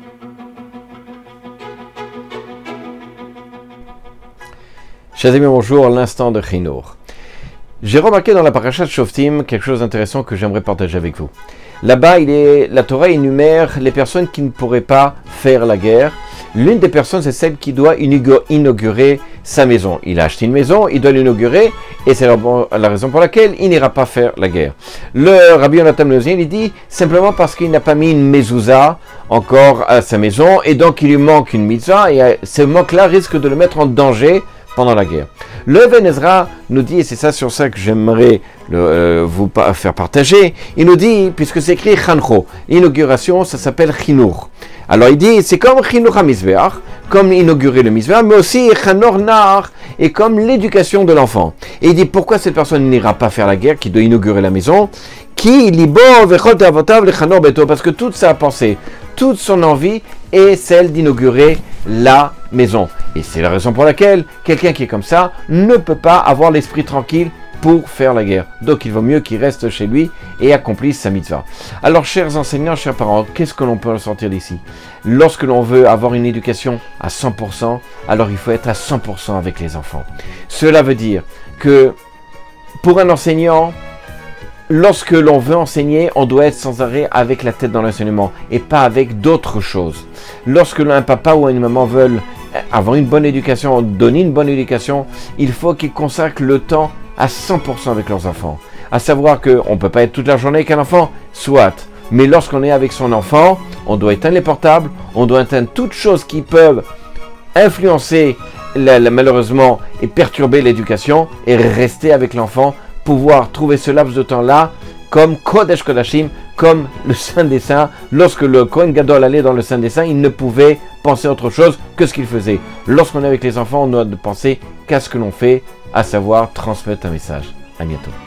Chers amis, bonjour, l'instant de Chinour. J'ai remarqué dans la paracha de Shoftim quelque chose d'intéressant que j'aimerais partager avec vous. Là-bas, la Torah énumère les personnes qui ne pourraient pas faire la guerre. L'une des personnes, c'est celle qui doit inaugurer sa maison. Il a acheté une maison, il doit l'inaugurer, et c'est la raison pour laquelle il n'ira pas faire la guerre. Le Rabbi Yonatan Lozien, il dit simplement parce qu'il n'a pas mis une mezouza encore à sa maison, et donc il lui manque une mitzvah, et ce manque-là risque de le mettre en danger pendant la guerre. Le Even Ezra nous dit, et c'est ça sur ça que j'aimerais vous faire partager, il nous dit, puisque c'est écrit Chancho, l'inauguration, ça s'appelle Chinour. Alors il dit, c'est comme Chinour HaMizbeach, comme inaugurer le Mizbeach, mais aussi Chanor Nar, et comme l'éducation de l'enfant. Et il dit, pourquoi cette personne n'ira pas faire la guerre, qui doit inaugurer la maison, qui libo vechot avotav le Chanor Beto, parce que toute sa pensée, toute son envie est celle d'inaugurer la maison. Et c'est la raison pour laquelle quelqu'un qui est comme ça ne peut pas avoir l'esprit tranquille pour faire la guerre. Donc il vaut mieux qu'il reste chez lui et accomplisse sa mitzvah. Alors chers enseignants, chers parents, qu'est-ce que l'on peut ressortir d'ici? Lorsque l'on veut avoir une éducation à 100%, alors il faut être à 100% avec les enfants. Cela veut dire que pour un enseignant, lorsque l'on veut enseigner, on doit être sans arrêt avec la tête dans l'enseignement et pas avec d'autres choses. Lorsque un papa ou une maman veulent avoir une bonne éducation, donner une bonne éducation, il faut qu'ils consacrent le temps à 100% avec leurs enfants. À savoir qu'on ne peut pas être toute la journée avec un enfant, soit. Mais lorsqu'on est avec son enfant, on doit éteindre les portables, on doit éteindre toutes choses qui peuvent influencer malheureusement et perturber l'éducation et rester avec l'enfant, pouvoir trouver ce laps de temps-là comme Kodesh Kodashim, comme le Saint des Saints. Lorsque le Kohen Gadol allait dans le Saint des Saints, il ne pouvait penser à autre chose que ce qu'il faisait. Lorsqu'on est avec les enfants, on doit penser qu'à ce que l'on fait, à savoir transmettre un message. À bientôt.